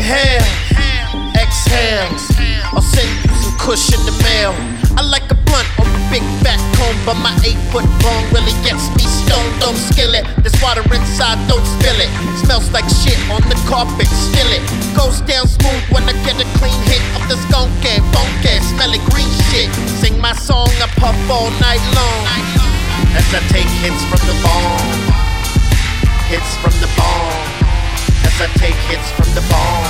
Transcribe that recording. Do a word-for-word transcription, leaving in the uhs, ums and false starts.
Inhale, exhale, I'll send you some kush in the mail. I like a blunt or a big fat cone, but my eight foot bong really gets me stoned. Don't skill it, there's water inside, don't spill it. Smells like shit on the carpet, still it. Goes down smooth when I get a clean hit of the skunk and funky, smelly green shit. Sing my song, I puff all night long as I take hits from the bong, hits from the bong, as I take hits from the bong.